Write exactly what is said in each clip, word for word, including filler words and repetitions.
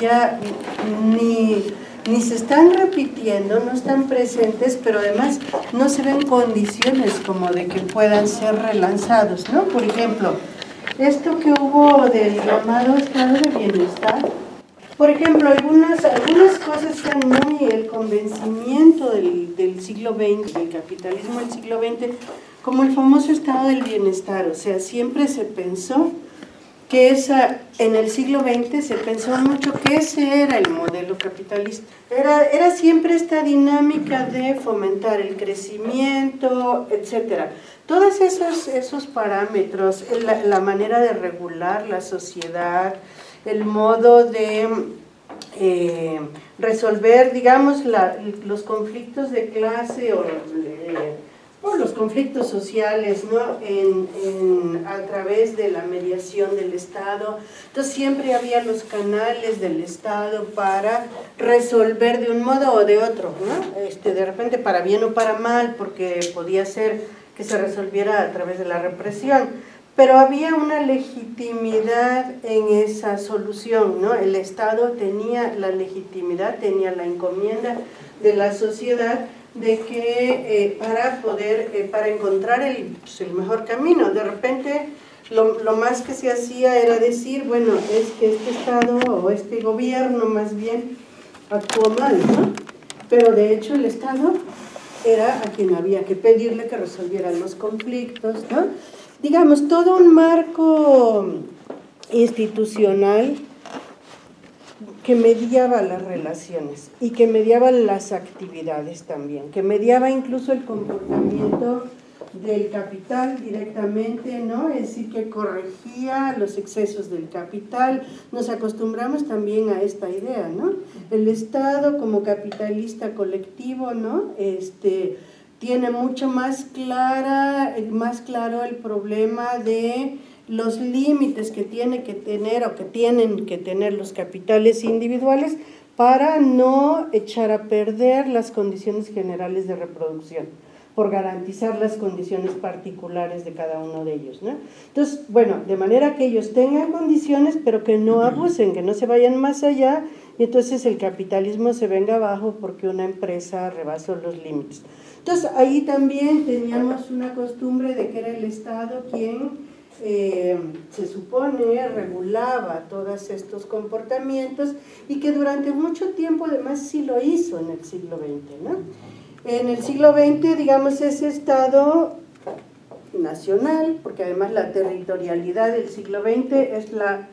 ya ni, ni se están repitiendo, no están presentes, pero además no se ven condiciones como de que puedan ser relanzados, ¿no? Por ejemplo, esto que hubo del llamado estado de bienestar, por ejemplo, algunas, algunas cosas están muy el convencimiento del, del siglo veinte, del capitalismo del siglo veinte, como el famoso estado del bienestar. O sea, siempre se pensó que esa, en el siglo veinte se pensó mucho que ese era el modelo capitalista. Era, era siempre esta dinámica de fomentar el crecimiento, etcétera. Todos esos, esos parámetros, la, la manera de regular la sociedad, el modo de eh, resolver, digamos, la, los conflictos de clase o, eh, o los conflictos sociales, ¿no? en, en, a través de la mediación del Estado. Entonces siempre había los canales del Estado para resolver de un modo o de otro, ¿no? Este, de repente para bien o para mal, porque podía ser que se resolviera a través de la represión. Pero había una legitimidad en esa solución, ¿no? El Estado tenía la legitimidad, tenía la encomienda de la sociedad de que eh, para poder, eh, para encontrar el, pues, el mejor camino. De repente lo, lo más que se hacía era decir, bueno, es que este Estado o este gobierno más bien actuó mal, ¿no? Pero de hecho el Estado era a quien había que pedirle que resolviera los conflictos, ¿no? Digamos, todo un marco institucional que mediaba las relaciones y que mediaba las actividades también, que mediaba incluso el comportamiento del capital directamente, ¿no? Es decir, que corregía los excesos del capital. Nos acostumbramos también a esta idea, ¿no? El Estado como capitalista colectivo, ¿no? Este... tiene mucho más clara, más claro el problema de los límites que tiene que tener o que tienen que tener los capitales individuales para no echar a perder las condiciones generales de reproducción, por garantizar las condiciones particulares de cada uno de ellos, ¿no? Entonces, bueno, de manera que ellos tengan condiciones, pero que no abusen, que no se vayan más allá, y entonces el capitalismo se venga abajo porque una empresa rebasó los límites. Entonces, ahí también teníamos una costumbre de que era el Estado quien eh, se supone regulaba todos estos comportamientos y que durante mucho tiempo además sí lo hizo en el siglo veinte, ¿no? En el siglo veinte, digamos, ese Estado nacional, porque además la territorialidad del siglo veinte es la,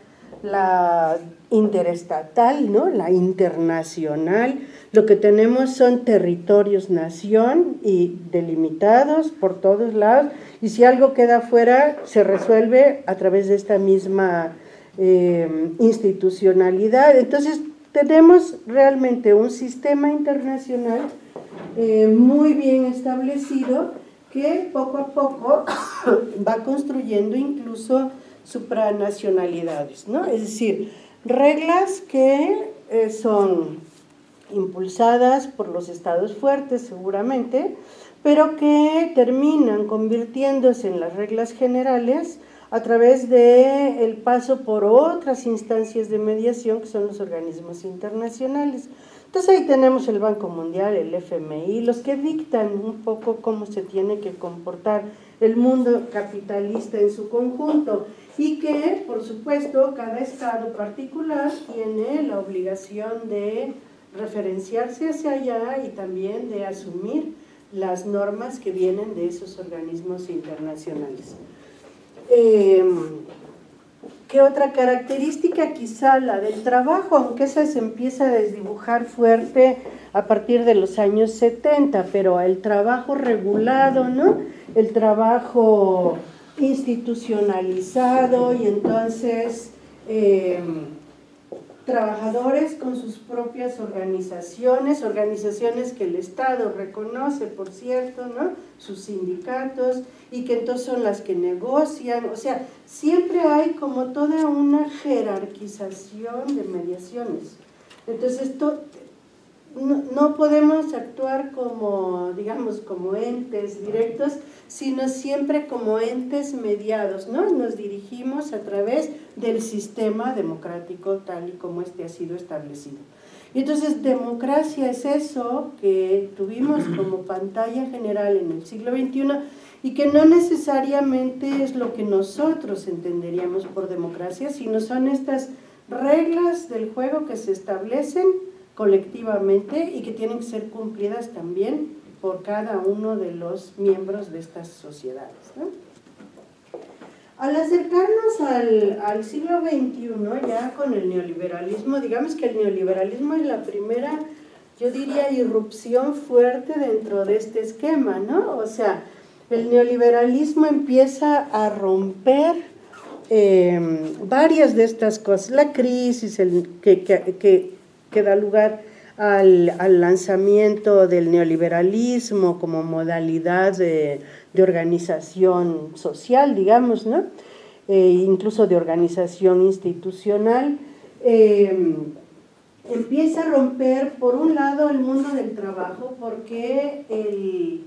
la interestatal, ¿no? La internacional. Lo que tenemos son territorios nación y delimitados por todos lados, y si algo queda fuera se resuelve a través de esta misma eh, institucionalidad. Entonces tenemos realmente un sistema internacional eh, muy bien establecido que poco a poco va construyendo incluso supranacionalidades, ¿no? Es decir, reglas que eh, son impulsadas por los estados fuertes seguramente, pero que terminan convirtiéndose en las reglas generales a través de el paso por otras instancias de mediación que son los organismos internacionales. Entonces ahí tenemos el Banco Mundial, el F M I, los que dictan un poco cómo se tiene que comportar el mundo capitalista en su conjunto, y que, por supuesto, cada estado particular tiene la obligación de referenciarse hacia allá y también de asumir las normas que vienen de esos organismos internacionales. Eh, ¿Qué otra característica? Quizá la del trabajo, aunque esa se empieza a desdibujar fuerte a partir de los años setenta, pero el trabajo regulado, ¿no? El trabajo institucionalizado, y entonces eh, trabajadores con sus propias organizaciones, organizaciones que el Estado reconoce, por cierto, ¿no? Sus sindicatos, y que entonces son las que negocian. O sea, siempre hay como toda una jerarquización de mediaciones. Entonces, esto, no, no podemos actuar como, digamos, como entes directos, sino siempre como entes mediados, ¿no? Nos dirigimos a través del sistema democrático tal y como este ha sido establecido. Y entonces democracia es eso que tuvimos como pantalla general en el siglo veintiuno y que no necesariamente es lo que nosotros entenderíamos por democracia, sino son estas reglas del juego que se establecen colectivamente y que tienen que ser cumplidas también por cada uno de los miembros de estas sociedades, ¿no? Al acercarnos al, al siglo veintiuno, ya con el neoliberalismo, digamos que el neoliberalismo es la primera, yo diría, irrupción fuerte dentro de este esquema, ¿no? O sea, el neoliberalismo empieza a romper eh, varias de estas cosas, la crisis el, que, que, que, que da lugar al, al lanzamiento del neoliberalismo como modalidad de, de organización social, digamos, ¿no? Eh, incluso de organización institucional, eh, empieza a romper, por un lado, el mundo del trabajo, porque el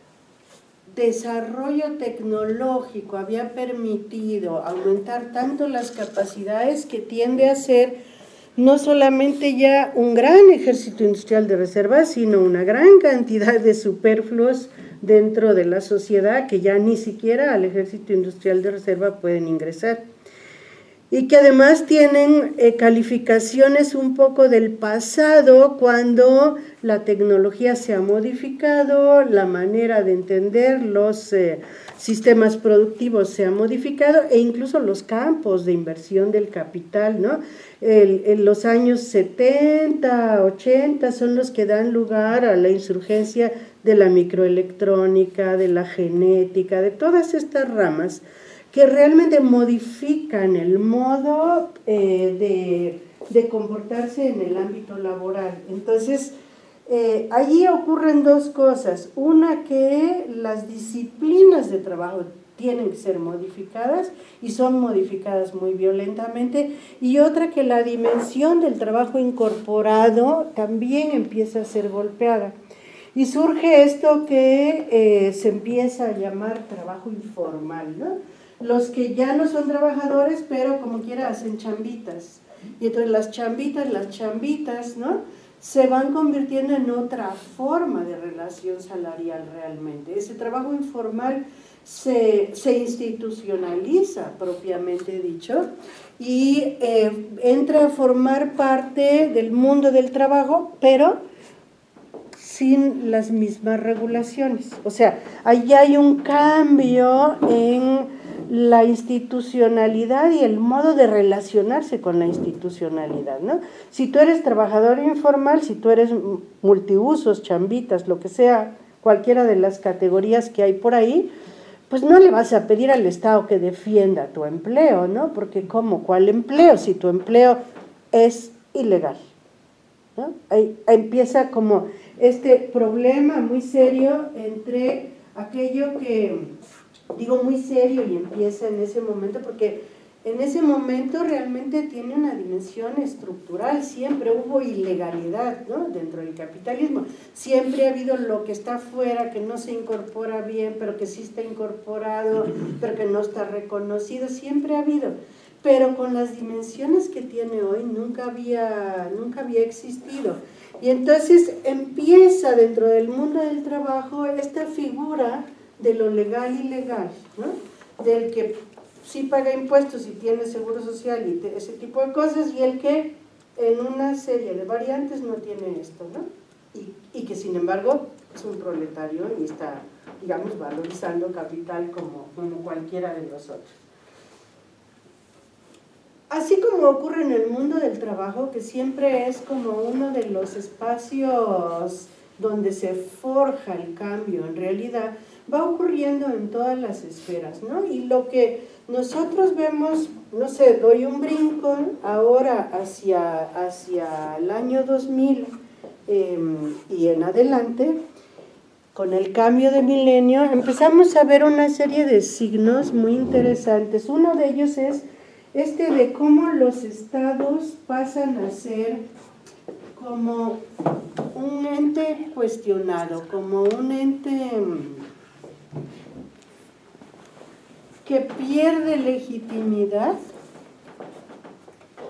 desarrollo tecnológico había permitido aumentar tanto las capacidades que tiende a ser no solamente ya un gran ejército industrial de reserva, sino una gran cantidad de superfluos dentro de la sociedad que ya ni siquiera al ejército industrial de reserva pueden ingresar. Y que además tienen eh, calificaciones un poco del pasado cuando la tecnología se ha modificado, la manera de entender los eh, sistemas productivos se ha modificado e incluso los campos de inversión del capital, ¿no? El, en los años setenta, ochenta son los que dan lugar a la insurgencia de la microelectrónica, de la genética, de todas estas ramas que realmente modifican el modo eh, de, de comportarse en el ámbito laboral. Entonces, eh, allí ocurren dos cosas. Una, que las disciplinas de trabajo tienen que ser modificadas y son modificadas muy violentamente, y otra, que la dimensión del trabajo incorporado también empieza a ser golpeada. Y surge esto que eh, se empieza a llamar trabajo informal, ¿no? Los que ya no son trabajadores, pero como quiera hacen chambitas. Y entonces las chambitas, las chambitas, ¿no? Se van convirtiendo en otra forma de relación salarial realmente. Ese trabajo informal se, se institucionaliza, propiamente dicho, y eh, entra a formar parte del mundo del trabajo, pero sin las mismas regulaciones. O sea, ahí hay un cambio en la institucionalidad y el modo de relacionarse con la institucionalidad, ¿no? Si tú eres trabajador informal, si tú eres multiusos, chambitas, lo que sea, cualquiera de las categorías que hay por ahí, pues no le vas a pedir al Estado que defienda tu empleo, ¿no? Porque ¿cómo? ¿Cuál empleo? Si tu empleo es ilegal, ¿no? Ahí empieza como este problema muy serio entre aquello que, digo muy serio, y empieza en ese momento, porque en ese momento realmente tiene una dimensión estructural. Siempre hubo ilegalidad, ¿no? Dentro del capitalismo, siempre ha habido lo que está afuera, que no se incorpora bien, pero que sí está incorporado, pero que no está reconocido, siempre ha habido, pero con las dimensiones que tiene hoy nunca había, nunca había existido. Y entonces empieza dentro del mundo del trabajo esta figura de lo legal y ilegal, ¿no? Del que sí paga impuestos y tiene seguro social y ese tipo de cosas, y el que en una serie de variantes no tiene esto, ¿no? Y, y que sin embargo es un proletario y está, digamos, valorizando capital como, como cualquiera de nosotros. Así como ocurre en el mundo del trabajo, que siempre es como uno de los espacios donde se forja el cambio en realidad, va ocurriendo en todas las esferas, ¿no? Y lo que nosotros vemos, no sé, doy un brinco ahora hacia, hacia el año dos mil eh, y en adelante, con el cambio de milenio, empezamos a ver una serie de signos muy interesantes. Uno de ellos es este de cómo los estados pasan a ser como un ente cuestionado, como un ente que pierde legitimidad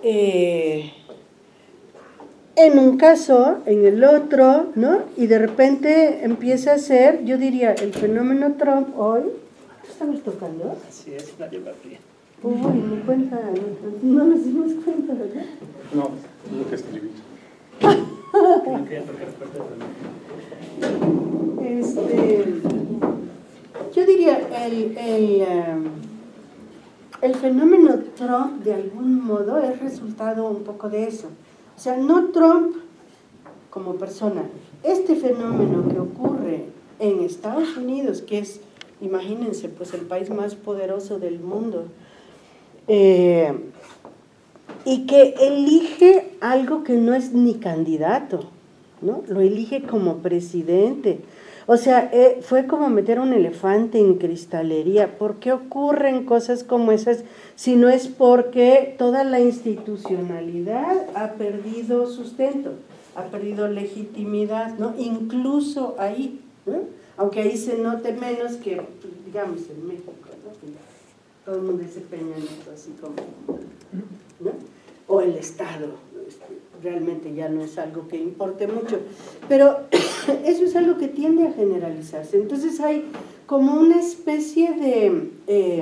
eh, en un caso, en el otro, ¿no? Y de repente empieza a ser, yo diría, el fenómeno Trump hoy. ¿Qué estamos tocando? Así es, una llevaría. Uy, me cuenta, no, no nos dimos cuenta, ¿verdad? No, es lo que escribí. Este, yo diría, el, el, um, el fenómeno Trump, de algún modo, es resultado un poco de eso. O sea, no Trump como persona. Este fenómeno que ocurre en Estados Unidos, que es, imagínense, pues el país más poderoso del mundo, eh, y que elige algo que no es ni candidato, ¿no? Lo elige como presidente. O sea, eh, fue como meter un elefante en cristalería. ¿Por qué ocurren cosas como esas? Si no es porque toda la institucionalidad ha perdido sustento, ha perdido legitimidad, ¿no? Incluso ahí, ¿no? Aunque ahí se note menos que, digamos, en México, ¿no? Todo el mundo dice Peña Nieto, así como, ¿no? O el Estado, realmente ya no es algo que importe mucho, pero eso es algo que tiende a generalizarse. Entonces hay como una especie de eh,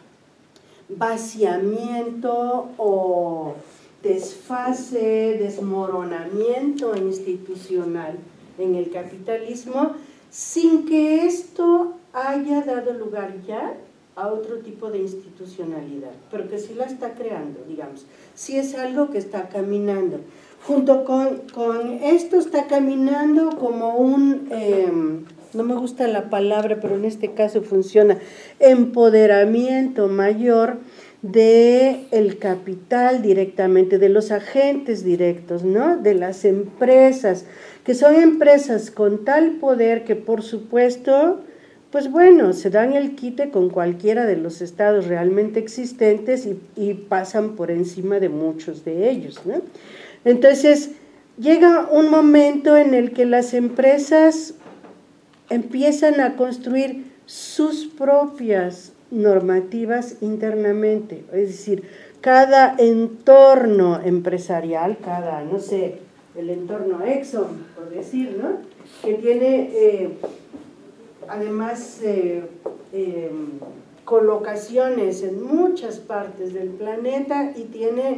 vaciamiento o desfase, desmoronamiento institucional en el capitalismo, sin que esto haya dado lugar ya a otro tipo de institucionalidad, pero que sí la está creando, digamos, sí es algo que está caminando. Junto con, con esto está caminando como un, eh, no me gusta la palabra, pero en este caso funciona, empoderamiento mayor del capital directamente, de los agentes directos, ¿no? De las empresas, que son empresas con tal poder que, por supuesto, pues bueno, se dan el quite con cualquiera de los estados realmente existentes y, y pasan por encima de muchos de ellos, ¿no? Entonces, llega un momento en el que las empresas empiezan a construir sus propias normativas internamente, es decir, cada entorno empresarial, cada, no sé, el entorno Exxon, por decir, ¿no? Que tiene, eh, además, eh, eh, colocaciones en muchas partes del planeta y tiene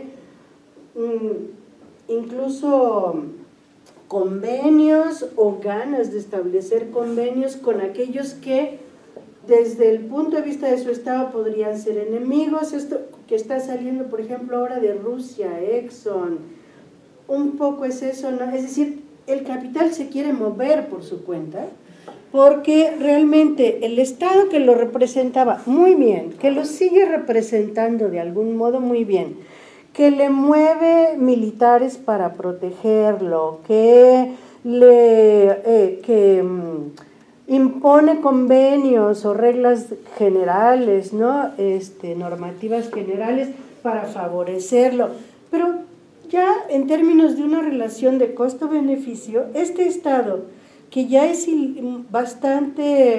mm, incluso convenios o ganas de establecer convenios con aquellos que desde el punto de vista de su estado podrían ser enemigos. Esto que está saliendo, por ejemplo, ahora de Rusia, Exxon, un poco es eso, ¿no? Es decir, el capital se quiere mover por su cuenta, porque realmente el Estado que lo representaba muy bien, que lo sigue representando de algún modo muy bien, que le mueve militares para protegerlo, que le eh, que um, impone convenios o reglas generales, ¿no? Este, normativas generales para favorecerlo, pero ya en términos de una relación de costo-beneficio, este Estado, que ya es bastante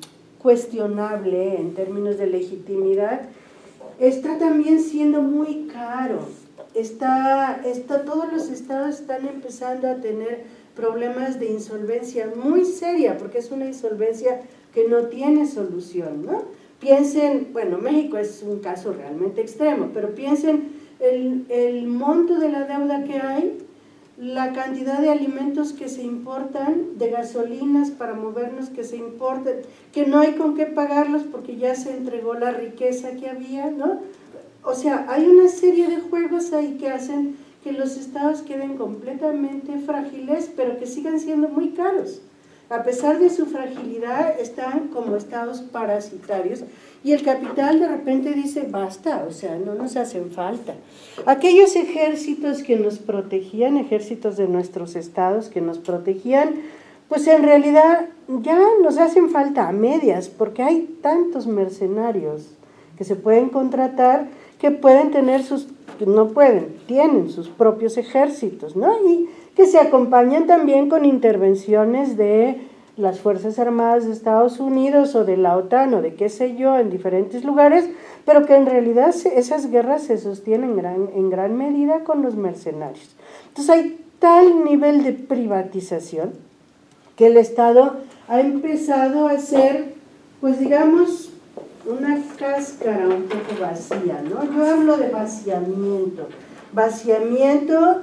cuestionable en términos de legitimidad, está también siendo muy caro. Está, está, todos los estados están empezando a tener problemas de insolvencia muy seria, porque es una insolvencia que no tiene solución, ¿no? Piensen, bueno, México es un caso realmente extremo, pero piensen el, el monto de la deuda que hay, la cantidad de alimentos que se importan, de gasolinas para movernos que se importan, que no hay con qué pagarlos porque ya se entregó la riqueza que había, ¿no? O sea, hay una serie de juegos ahí que hacen que los estados queden completamente frágiles, pero que sigan siendo muy caros. A pesar de su fragilidad, están como estados parasitarios y el capital de repente dice, basta, o sea, no nos hacen falta. Aquellos ejércitos que nos protegían, ejércitos de nuestros estados que nos protegían, pues en realidad ya nos hacen falta a medias, porque hay tantos mercenarios que se pueden contratar, que pueden tener sus, no pueden, tienen sus propios ejércitos, ¿no? Y que se acompañan también con intervenciones de las Fuerzas Armadas de Estados Unidos o de la OTAN o de qué sé yo en diferentes lugares, pero que en realidad esas guerras se sostienen en gran, en gran medida con los mercenarios. Entonces hay tal nivel de privatización que el Estado ha empezado a ser, pues digamos, una cáscara un poco vacía, ¿no? Yo hablo de vaciamiento, vaciamiento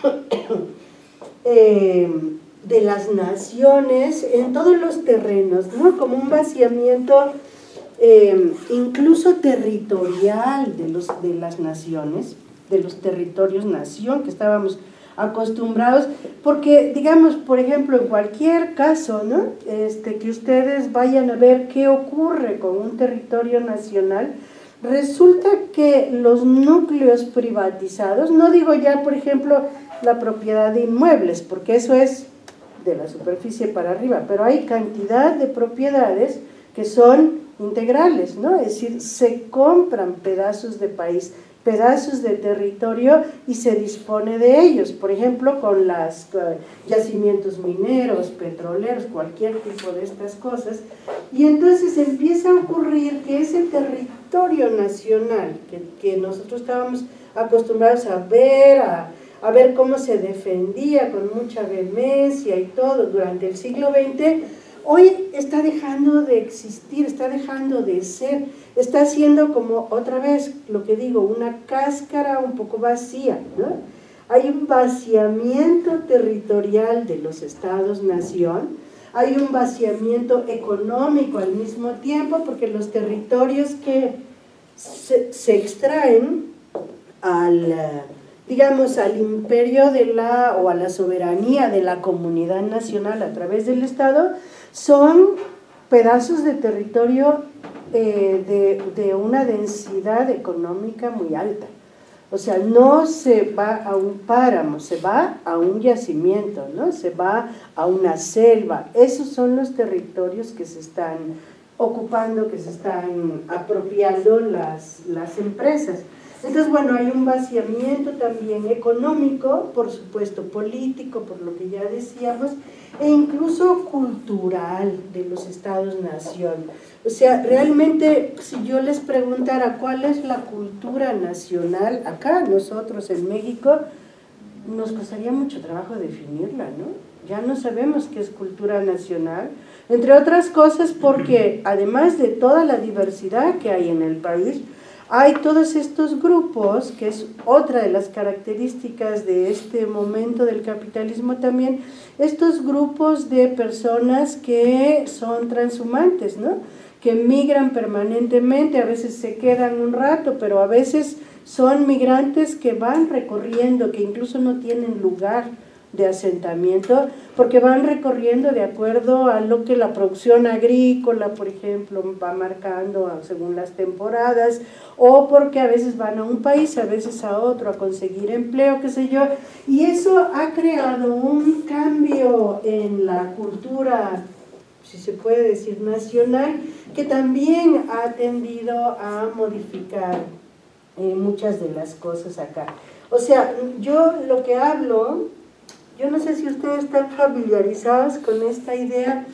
eh, de las naciones en todos los terrenos, ¿no? Como un vaciamiento eh, incluso territorial de, los, de las naciones, de los territorios nación que estábamos acostumbrados, porque digamos, por ejemplo, en cualquier caso, ¿no? Este, que ustedes vayan a ver qué ocurre con un territorio nacional, resulta que los núcleos privatizados, no digo ya, por ejemplo, la propiedad de inmuebles, porque eso es de la superficie para arriba, pero hay cantidad de propiedades que son integrales, ¿no? Es decir, se compran pedazos de país, pedazos de territorio y se dispone de ellos, por ejemplo, con los yacimientos mineros, petroleros, cualquier tipo de estas cosas, y entonces empieza a ocurrir que ese territorio nacional que, que nosotros estábamos acostumbrados a ver, a, a ver cómo se defendía con mucha vehemencia y todo durante el siglo veinte, hoy está dejando de existir, está dejando de ser, está siendo como otra vez, lo que digo, una cáscara un poco vacía, ¿no? Hay un vaciamiento territorial de los estados-nación, hay un vaciamiento económico al mismo tiempo, porque los territorios que se, se extraen al, digamos, al imperio de la, o a la soberanía de la comunidad nacional a través del Estado, son pedazos de territorio eh, de, de una densidad económica muy alta. O sea, no se va a un páramo, se va a un yacimiento, ¿no? Se va a una selva. Esos son los territorios que se están ocupando, que se están apropiando las, las empresas. Entonces, bueno, hay un vaciamiento también económico, por supuesto político, por lo que ya decíamos, e incluso cultural de los estados-nación. O sea, realmente, si yo les preguntara cuál es la cultura nacional, acá nosotros en México, nos costaría mucho trabajo definirla, ¿no? Ya no sabemos qué es cultura nacional, entre otras cosas porque además de toda la diversidad que hay en el país, hay todos estos grupos, que es otra de las características de este momento del capitalismo también, estos grupos de personas que son transhumantes, ¿no? Que migran permanentemente, a veces se quedan un rato, pero a veces son migrantes que van recorriendo, que incluso no tienen lugar de asentamiento, porque van recorriendo de acuerdo a lo que la producción agrícola, por ejemplo, va marcando según las temporadas, o porque a veces van a un país, a veces a otro, a conseguir empleo, qué sé yo, y eso ha creado un cambio en la cultura, si se puede decir nacional, que también ha tendido a modificar eh, muchas de las cosas acá. O sea, yo lo que hablo, yo no sé si ustedes están familiarizados con esta idea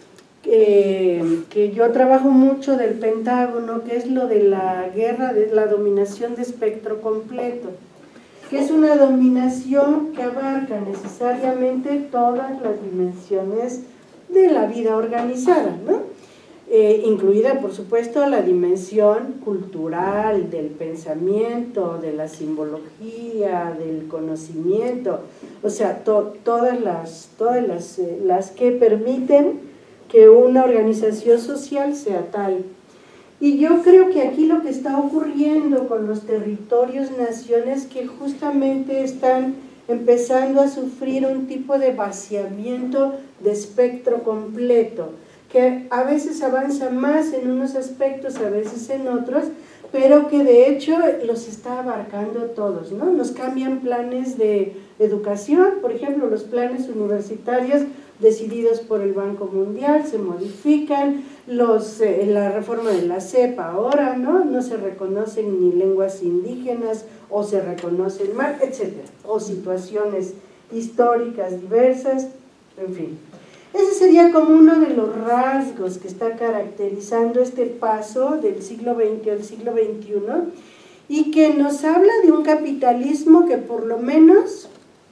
que, que yo trabajo mucho del Pentágono, que es lo de la guerra, de la dominación de espectro completo, que es una dominación que abarca necesariamente todas las dimensiones de la vida organizada, ¿no? Eh, incluida, por supuesto, la dimensión cultural, del pensamiento, de la simbología, del conocimiento, o sea, to, todas, las, todas las, eh, las que permiten que una organización social sea tal. Y yo creo que aquí lo que está ocurriendo con los territorios naciones que justamente están empezando a sufrir un tipo de vaciamiento de espectro completo, que a veces avanza más en unos aspectos, a veces en otros, pero que de hecho los está abarcando todos, ¿no? Nos cambian planes de educación, por ejemplo, los planes universitarios decididos por el Banco Mundial se modifican, los, eh, la reforma de la C E P ahora, ¿no? No se reconocen ni lenguas indígenas o se reconocen mal, etcétera, o situaciones históricas diversas, en fin. Ese sería como uno de los rasgos que está caracterizando este paso del siglo veinte al siglo veintiuno y que nos habla de un capitalismo que por lo menos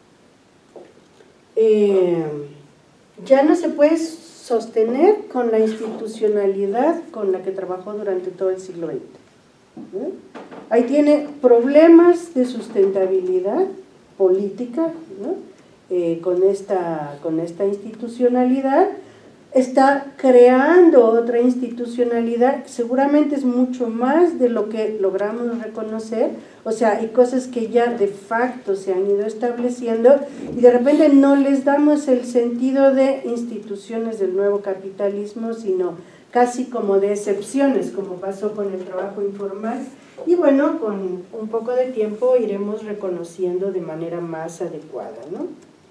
eh, ya no se puede sostener con la institucionalidad con la que trabajó durante todo el siglo veinte. ¿Eh? Ahí tiene problemas de sustentabilidad política, ¿no? Eh, con, esta, con esta institucionalidad, está creando otra institucionalidad, seguramente es mucho más de lo que logramos reconocer, o sea, hay cosas que ya de facto se han ido estableciendo y de repente no les damos el sentido de instituciones del nuevo capitalismo, sino casi como de excepciones, como pasó con el trabajo informal, y bueno, con un poco de tiempo iremos reconociendo de manera más adecuada, ¿no?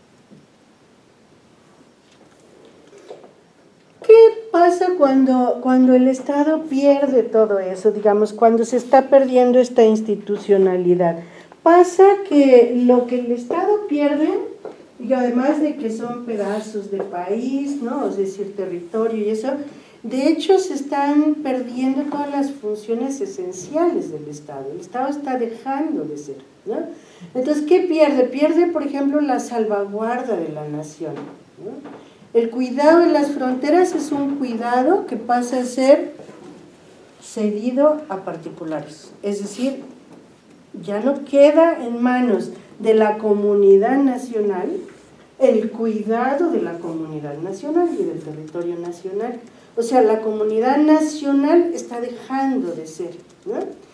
¿Qué pasa cuando, cuando el Estado pierde todo eso, digamos, cuando se está perdiendo esta institucionalidad? Pasa que lo que el Estado pierde, y además de que son pedazos de país, ¿no? Es decir, territorio y eso, de hecho se están perdiendo todas las funciones esenciales del Estado. El Estado está dejando de ser, ¿no? Entonces, ¿qué pierde? Pierde, por ejemplo, la salvaguarda de la nación, ¿no? El cuidado de las fronteras es un cuidado que pasa a ser cedido a particulares, es decir, ya no queda en manos de la comunidad nacional el cuidado de la comunidad nacional y del territorio nacional. O sea, la comunidad nacional está dejando de ser, ¿no?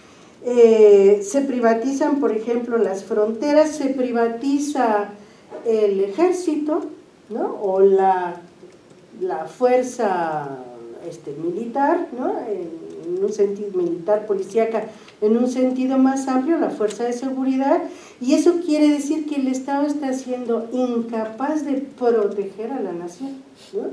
Eh, se privatizan, por ejemplo, las fronteras, se privatiza el ejército, ¿no? O la, la fuerza este, militar, ¿no? En, en un sentido militar, policíaca, en un sentido más amplio, la fuerza de seguridad, y eso quiere decir que el Estado está siendo incapaz de proteger a la nación, ¿no?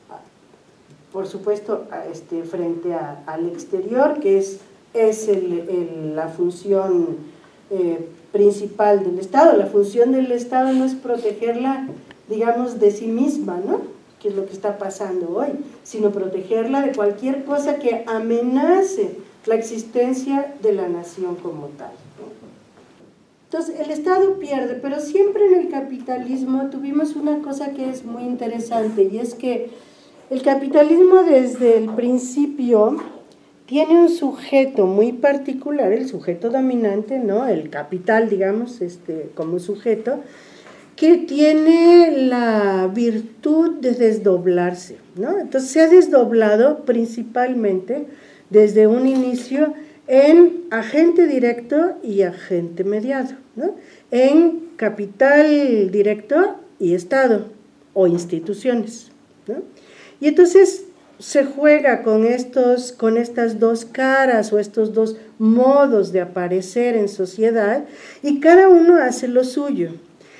Por supuesto, este, frente a, al exterior, que es, es el, el, la función eh, principal del Estado. La función del Estado no es protegerla, digamos, de sí misma, ¿no? Que es lo que está pasando hoy, sino protegerla de cualquier cosa que amenace la existencia de la nación como tal, ¿no? Entonces, el Estado pierde, pero siempre en el capitalismo tuvimos una cosa que es muy interesante, y es que el capitalismo desde el principio tiene un sujeto muy particular, el sujeto dominante, ¿no? El capital, digamos, este, como sujeto, que tiene la virtud de desdoblarse, ¿no? Entonces se ha desdoblado principalmente desde un inicio en agente directo y agente mediado, ¿no? En capital directo y Estado o instituciones, ¿no? Y entonces se juega con, estos, con estas dos caras o estos dos modos de aparecer en sociedad y cada uno hace lo suyo.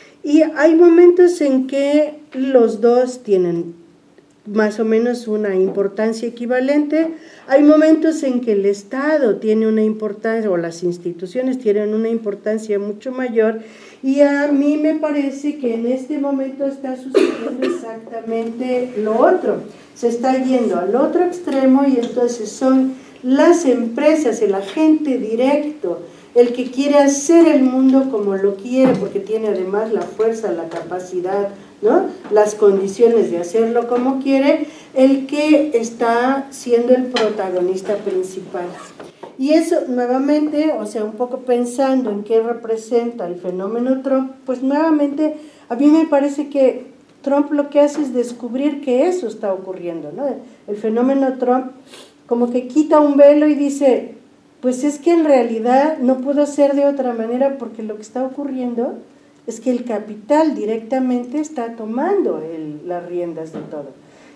Y hay momentos en que los dos tienen más o menos una importancia equivalente, hay momentos en que el Estado tiene una importancia, o las instituciones tienen una importancia mucho mayor, y a mí me parece que en este momento está sucediendo exactamente lo otro, se está yendo al otro extremo y entonces son las empresas, el agente directo, el que quiere hacer el mundo como lo quiere, porque tiene además la fuerza, la capacidad, ¿no? Las condiciones de hacerlo como quiere, el que está siendo el protagonista principal. Y eso nuevamente, o sea, un poco pensando en qué representa el fenómeno Trump, pues nuevamente a mí me parece que Trump lo que hace es descubrir que eso está ocurriendo, ¿no? El fenómeno Trump como que quita un velo y dice, pues es que en realidad no pudo ser de otra manera porque lo que está ocurriendo es que el capital directamente está tomando el, las riendas de todo.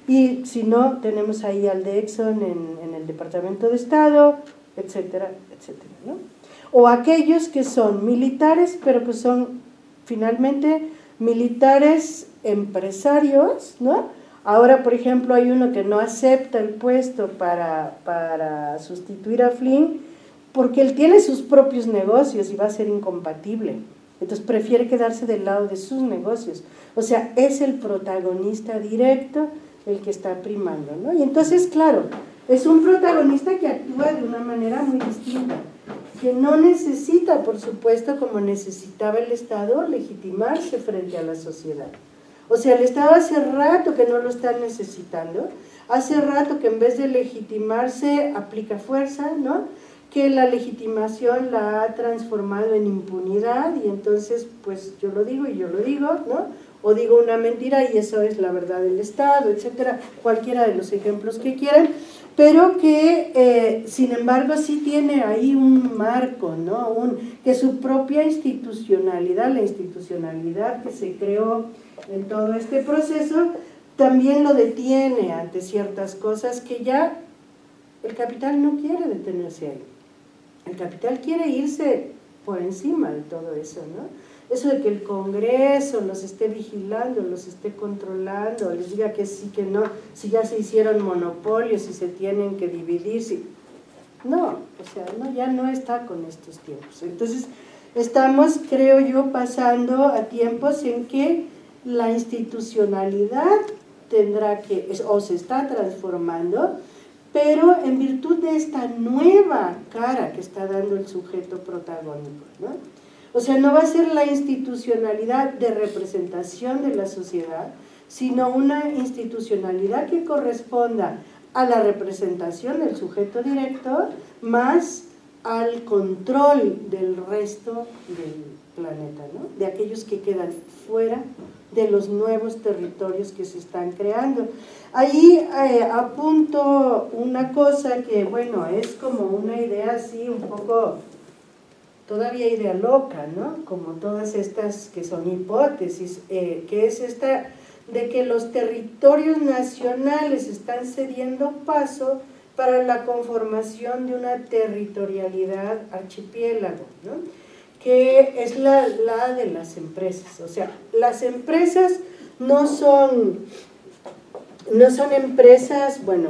Y si no, tenemos ahí al de Exxon en, en el Departamento de Estado, etcétera, etcétera, ¿no? O aquellos que son militares, pero que son finalmente militares empresarios, ¿no? Ahora, por ejemplo, hay uno que no acepta el puesto para, para sustituir a Flynn porque él tiene sus propios negocios y va a ser incompatible. Entonces prefiere quedarse del lado de sus negocios. O sea, es el protagonista directo el que está primando, ¿no? Y entonces, claro, es un protagonista que actúa de una manera muy distinta, que no necesita, por supuesto, como necesitaba el Estado, legitimarse frente a la sociedad. O sea, el Estado hace rato que no lo está necesitando, hace rato que en vez de legitimarse aplica fuerza, ¿no? Que la legitimación la ha transformado en impunidad y entonces, pues yo lo digo y yo lo digo, ¿no? O digo una mentira y eso es la verdad del Estado, etcétera, cualquiera de los ejemplos que quieran, pero que eh, sin embargo sí tiene ahí un marco, ¿no? Un, que su propia institucionalidad, la institucionalidad que se creó en todo este proceso, también lo detiene ante ciertas cosas que ya el capital no quiere detenerse ahí. El capital quiere irse por encima de todo eso, ¿no? Eso de que el Congreso los esté vigilando, los esté controlando, les diga que sí, que no, si ya se hicieron monopolios, si se tienen que dividir, si... no, o sea, no, ya no está con estos tiempos. Entonces, estamos, creo yo, pasando a tiempos en que la institucionalidad tendrá que, o se está transformando, pero en virtud de esta nueva cara que está dando el sujeto protagónico, ¿no? O sea, no va a ser la institucionalidad de representación de la sociedad, sino una institucionalidad que corresponda a la representación del sujeto directo más al control del resto del planeta, ¿no? De aquellos que quedan fuera de los nuevos territorios que se están creando. Ahí eh, apunto una cosa que, bueno, es como una idea así un poco, todavía idea loca, ¿no? Como todas estas que son hipótesis, eh, que es esta de que los territorios nacionales están cediendo paso para la conformación de una territorialidad archipiélago, ¿no? Que es la, la de las empresas. O sea, las empresas no son, no son empresas, bueno,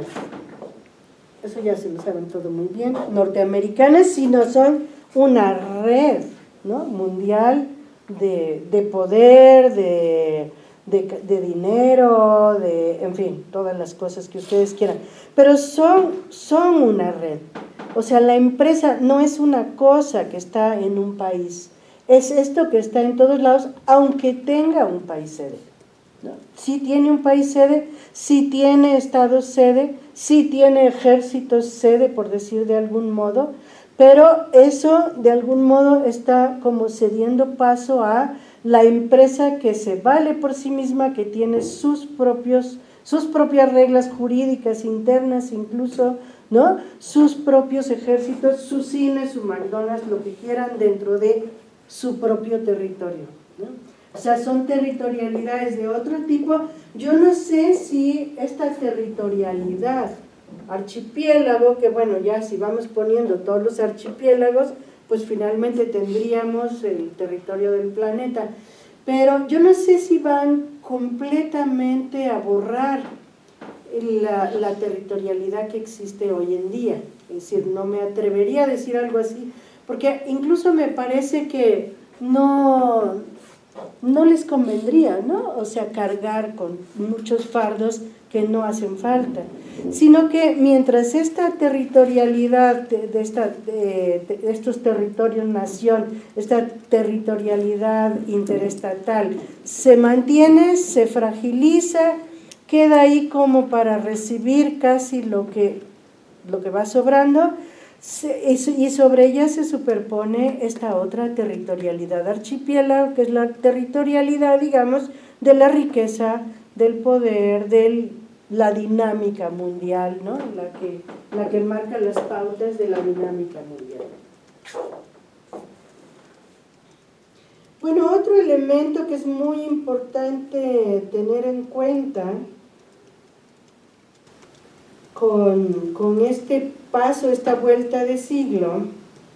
eso ya se lo saben todo muy bien, norteamericanas, sino son una red, ¿no? Mundial de, de poder, de, de, de dinero, de, en fin, todas las cosas que ustedes quieran. Pero son, son una red. O sea, la empresa no es una cosa que está en un país, es esto que está en todos lados, aunque tenga un país sede, ¿no? Sí tiene un país sede, sí tiene estados sede, sí tiene ejércitos sede, por decir de algún modo, pero eso de algún modo está como cediendo paso a la empresa que se vale por sí misma, que tiene sus propios, sus propias reglas jurídicas internas incluso, ¿no? Sus propios ejércitos, su cine, su McDonald's, lo que quieran dentro de su propio territorio, ¿no? O sea, son territorialidades de otro tipo. Yo no sé si esta territorialidad archipiélago, que bueno, ya si vamos poniendo todos los archipiélagos, pues finalmente tendríamos el territorio del planeta, pero yo no sé si van completamente a borrar la, la territorialidad que existe hoy en día. Es decir, no me atrevería a decir algo así, porque incluso me parece que no, no les convendría, ¿no? O sea, cargar con muchos fardos que no hacen falta, sino que mientras esta territorialidad de, de, esta, de, de estos territorios nación, esta territorialidad interestatal se mantiene, se fragiliza, queda ahí como para recibir casi lo que, lo que va sobrando, y sobre ella se superpone esta otra territorialidad archipiélago, que es la territorialidad, digamos, de la riqueza, del poder, de la dinámica mundial, ¿no? La que, la que marca las pautas de la dinámica mundial. Bueno, otro elemento que es muy importante tener en cuenta con, con este paso, esta vuelta de siglo,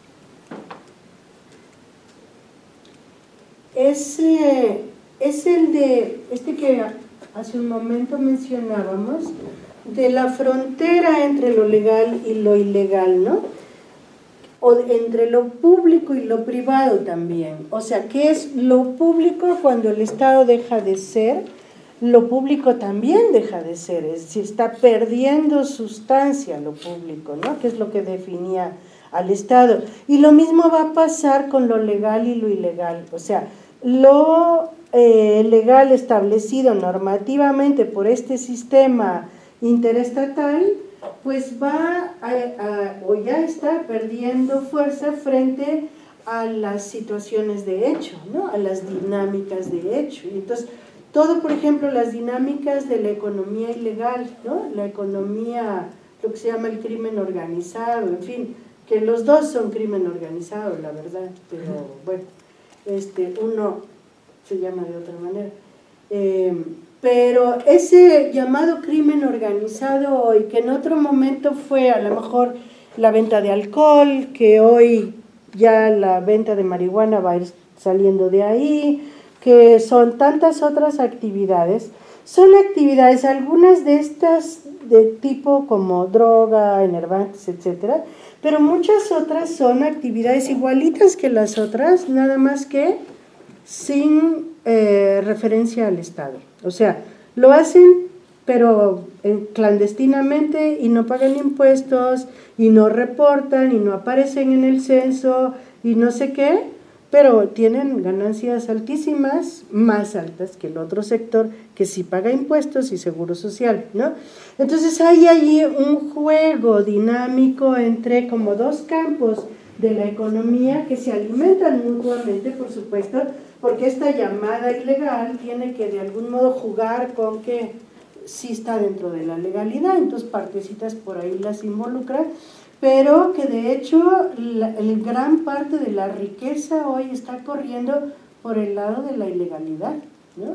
es, eh, es el de, este que hace un momento mencionábamos, de la frontera entre lo legal y lo ilegal, ¿no? o entre lo público y lo privado también. O sea, ¿qué es lo público cuando el Estado deja de ser? Lo público también deja de ser, es decir, está perdiendo sustancia lo público, ¿no? Que es lo que definía al Estado. Y lo mismo va a pasar con lo legal y lo ilegal. O sea, lo eh, legal establecido normativamente por este sistema interestatal, pues va a, a, o ya está perdiendo fuerza frente a las situaciones de hecho, ¿no? A las dinámicas de hecho. Y entonces, todo, por ejemplo, las dinámicas de la economía ilegal, ¿no? La economía, lo que se llama el crimen organizado, en fin, que los dos son crimen organizado, la verdad, pero bueno, este, uno se llama de otra manera. Eh, pero ese llamado crimen organizado hoy, que en otro momento fue a lo mejor la venta de alcohol, que hoy ya la venta de marihuana va a ir saliendo de ahí, que son tantas otras actividades, son actividades, algunas de estas de tipo como droga, enervantes, etcétera, pero muchas otras son actividades igualitas que las otras, nada más que sin eh, referencia al Estado. O sea, lo hacen pero eh, clandestinamente y no pagan impuestos y no reportan y no aparecen en el censo y no sé qué, pero tienen ganancias altísimas, más altas que el otro sector que sí paga impuestos y seguro social, ¿no? Entonces hay allí un juego dinámico entre como dos campos de la economía que se alimentan mutuamente, por supuesto, porque esta llamada ilegal tiene que de algún modo jugar con que sí está dentro de la legalidad, entonces partecitas por ahí las involucra, pero que de hecho la el gran parte de la riqueza hoy está corriendo por el lado de la ilegalidad, ¿no?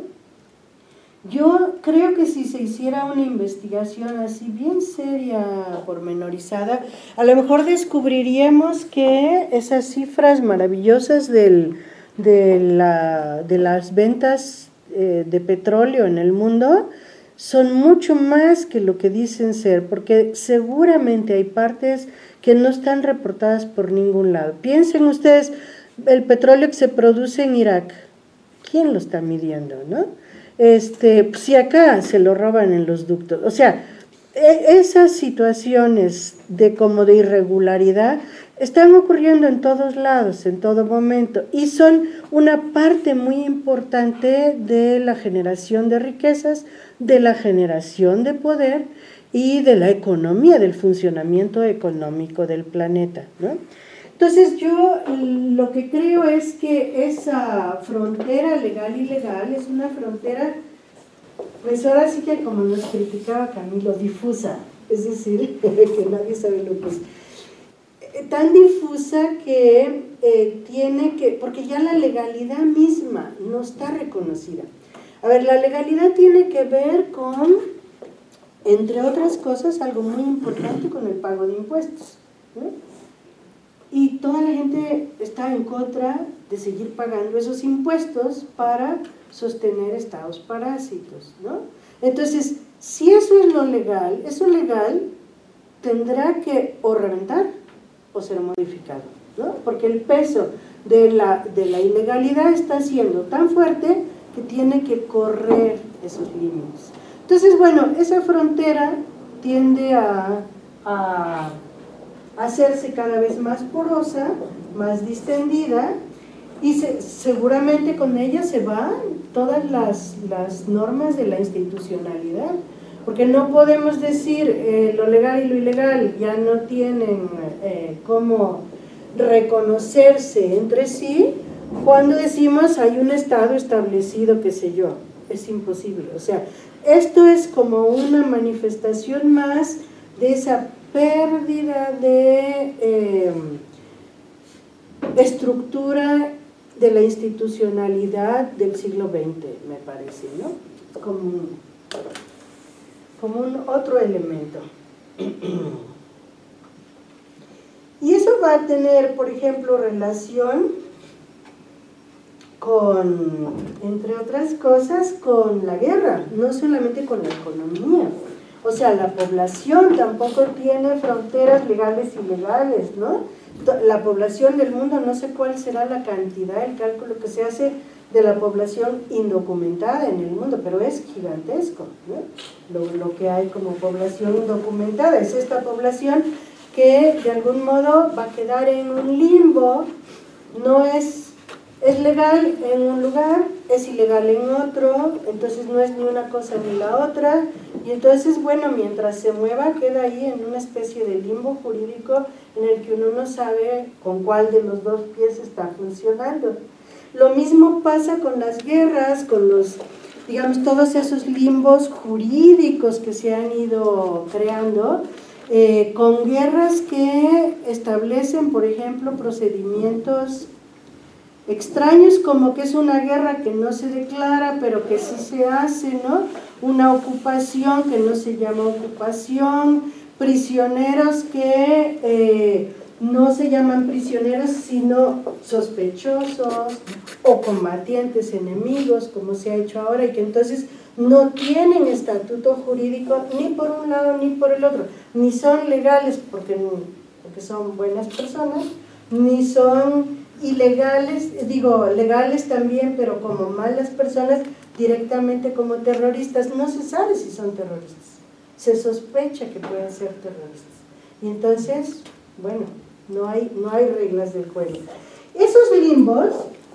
Yo creo que si se hiciera una investigación así bien seria, pormenorizada, a lo mejor descubriríamos que esas cifras maravillosas del, de, la, de las ventas eh, de petróleo en el mundo son mucho más que lo que dicen ser, porque seguramente hay partes que no están reportadas por ningún lado. Piensen ustedes, el petróleo que se produce en Irak, ¿quién lo está midiendo, no? Este, si acá se lo roban en los ductos, o sea, esas situaciones de como de irregularidad están ocurriendo en todos lados, en todo momento, y son una parte muy importante de la generación de riquezas, de la generación de poder y de la economía, del funcionamiento económico del planeta, ¿no? Entonces yo lo que creo es que esa frontera legal-ilegal es una frontera, pues ahora sí que como nos criticaba Camilo, difusa, es decir, que nadie sabe lo que es, tan difusa que eh, tiene que, porque ya la legalidad misma no está reconocida. A ver, la legalidad tiene que ver con, entre otras cosas, algo muy importante con el pago de impuestos, ¿no? Y toda la gente está en contra de seguir pagando esos impuestos para sostener estados parásitos, ¿no? Entonces, si eso es lo legal, eso legal tendrá que o reventar o ser modificado, ¿no? Porque el peso de la, de la ilegalidad está siendo tan fuerte que tiene que correr esos límites. Entonces, bueno, esa frontera tiende a... a hacerse cada vez más porosa, más distendida, y se, seguramente con ella se van todas las, las normas de la institucionalidad, porque no podemos decir eh, lo legal y lo ilegal ya no tienen eh, cómo reconocerse entre sí, cuando decimos hay un estado establecido, qué sé yo, es imposible. O sea, esto es como una manifestación más de esa pérdida de eh, estructura de la institucionalidad del siglo veinte, me parece, ¿no? Como un, como un otro elemento. Y eso va a tener, por ejemplo, relación con, entre otras cosas, con la guerra, no solamente con la economía. O sea, la población tampoco tiene fronteras legales y ilegales, ¿no? la población del mundo, no sé cuál será la cantidad, el cálculo que se hace de la población indocumentada en el mundo, pero es gigantesco, ¿no? Lo, lo que hay como población indocumentada es esta población que de algún modo va a quedar en un limbo, no es, es legal en un lugar, es ilegal en otro, entonces no es ni una cosa ni la otra, y entonces, bueno, mientras se mueva queda ahí en una especie de limbo jurídico en el que uno no sabe con cuál de los dos pies está funcionando. Lo mismo pasa con las guerras, con los, digamos, todos esos limbos jurídicos que se han ido creando, eh, con guerras que establecen, por ejemplo, procedimientos extraños, como que es una guerra que no se declara, pero que sí se hace, ¿no? Una ocupación que no se llama ocupación, prisioneros que eh, no se llaman prisioneros, sino sospechosos o combatientes enemigos, como se ha hecho ahora, y que entonces no tienen estatuto jurídico ni por un lado ni por el otro, ni son legales porque, porque son buenas personas, ni son ilegales, digo, legales también, pero como malas personas, directamente como terroristas. No se sabe si son terroristas, se sospecha que pueden ser terroristas, y entonces, bueno, no hay, no hay reglas del juego. Esos limbos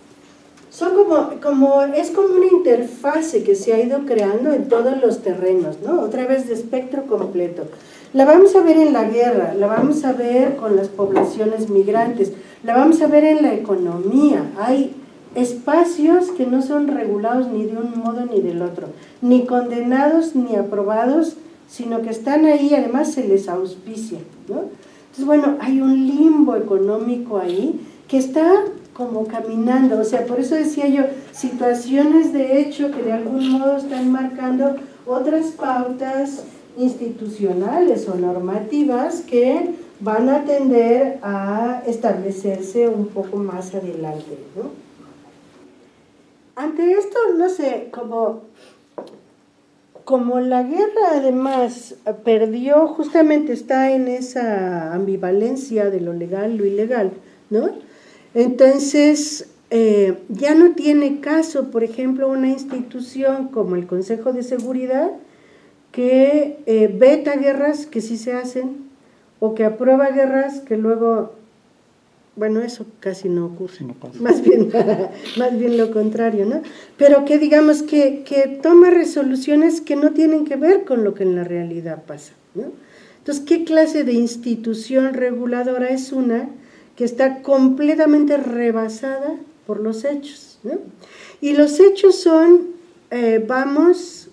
son como, como, es como una interfase que se ha ido creando en todos los terrenos, ¿no? Otra vez de espectro completo. La vamos a ver en la guerra, la vamos a ver con las poblaciones migrantes, la vamos a ver en la economía. Hay espacios que no son regulados ni de un modo ni del otro, ni condenados ni aprobados, sino que están ahí, además se les auspicia, ¿no? Entonces, bueno, hay un limbo económico ahí que está como caminando, o sea, por eso decía yo, situaciones de hecho que de algún modo están marcando otras pautas institucionales o normativas que van a tender a establecerse un poco más adelante, ¿no? Ante esto, no sé, como, como la guerra además perdió, justamente está en esa ambivalencia de lo legal, lo ilegal, ¿no? Entonces, eh, ya no tiene caso, por ejemplo, una institución como el Consejo de Seguridad que eh, veta guerras que sí se hacen o que aprueba guerras que luego, bueno, eso casi no ocurre, no más bien, más bien lo contrario, ¿no? Pero que digamos que, que toma resoluciones que no tienen que ver con lo que en la realidad pasa, ¿no? Entonces, ¿qué clase de institución reguladora es una que está completamente rebasada por los hechos, ¿no? Y los hechos son, eh, vamos,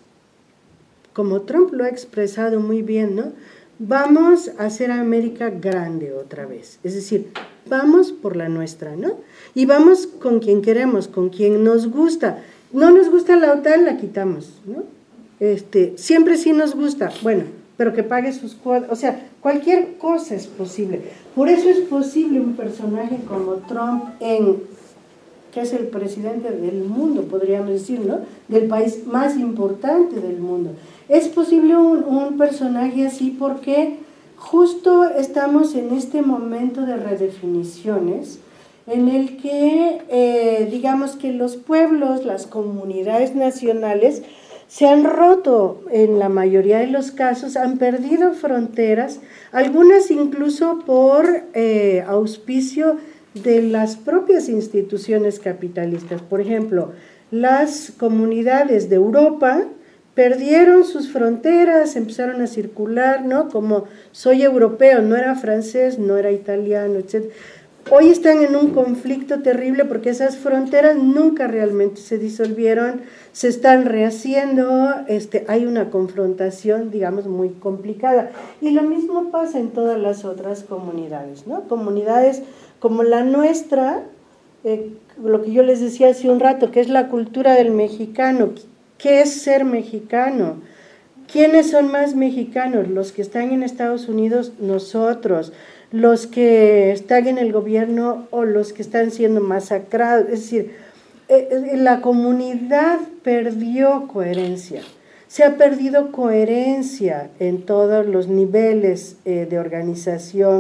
como Trump lo ha expresado muy bien, ¿no? Vamos a hacer a América grande otra vez, es decir, vamos por la nuestra, ¿no? Y vamos con quien queremos, con quien nos gusta. No nos gusta la OTAN, la quitamos, ¿no? Este, siempre sí nos gusta, bueno, pero que pague sus cuotas, o sea, cualquier cosa es posible. Por eso es posible un personaje como Trump, en, que es el presidente del mundo, podríamos decir, ¿no? Del país más importante del mundo. Es posible un, un personaje así porque justo estamos en este momento de redefiniciones en el que, eh, digamos que los pueblos, las comunidades nacionales, se han roto en la mayoría de los casos, han perdido fronteras, algunas incluso por eh, auspicio de las propias instituciones capitalistas. Por ejemplo, las comunidades de Europa perdieron sus fronteras, empezaron a circular, ¿no? Como soy europeo, no era francés, no era italiano, etcétera. Hoy están en un conflicto terrible porque esas fronteras nunca realmente se disolvieron, se están rehaciendo, este, hay una confrontación, digamos, muy complicada. Y lo mismo pasa en todas las otras comunidades, ¿no? Comunidades como la nuestra, eh, lo que yo les decía hace un rato, que es la cultura del mexicano. ¿Qué es ser mexicano? ¿Quiénes son más mexicanos? Los que están en Estados Unidos, nosotros, los que están en el gobierno o los que están siendo masacrados. Es decir, eh, la comunidad perdió coherencia, se ha perdido coherencia en todos los niveles eh, de organización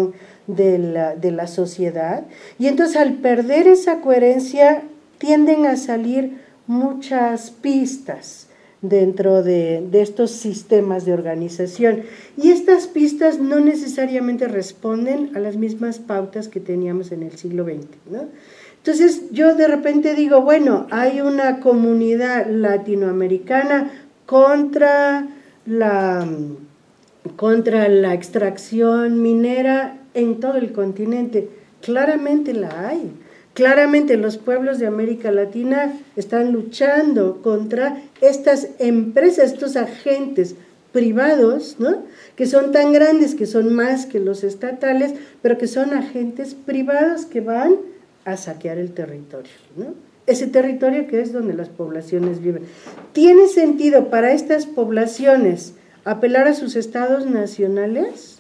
de la, de la sociedad, y entonces al perder esa coherencia tienden a salir muchas pistas dentro de, de estos sistemas de organización, y estas pistas no necesariamente responden a las mismas pautas que teníamos en el siglo veinte, ¿no? Entonces yo de repente digo, bueno, hay una comunidad latinoamericana contra la, contra la extracción minera en todo el continente. Claramente la hay. Claramente los pueblos de América Latina están luchando contra estas empresas, estos agentes privados, ¿no?, que son tan grandes, que son más que los estatales, pero que son agentes privados que van a saquear el territorio, ¿no? Ese territorio que es donde las poblaciones viven. ¿Tiene sentido para estas poblaciones apelar a sus estados nacionales?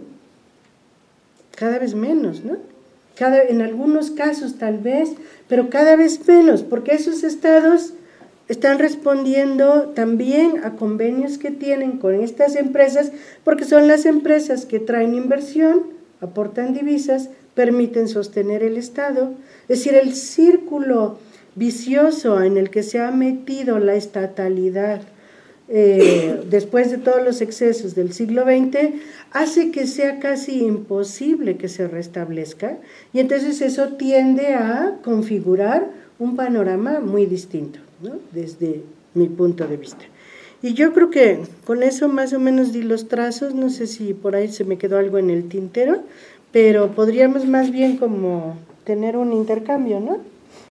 Cada vez menos, ¿no? Cada, en algunos casos tal vez, pero cada vez menos, porque esos estados están respondiendo también a convenios que tienen con estas empresas, porque son las empresas que traen inversión, aportan divisas, permiten sostener el Estado. Es decir, el círculo vicioso en el que se ha metido la estatalidad eh, después de todos los excesos del siglo veinte hace que sea casi imposible que se restablezca, y entonces eso tiende a configurar un panorama muy distinto, ¿no?, desde mi punto de vista. Y yo creo que con eso más o menos di los trazos, no sé si por ahí se me quedó algo en el tintero, pero podríamos más bien como tener un intercambio, ¿no?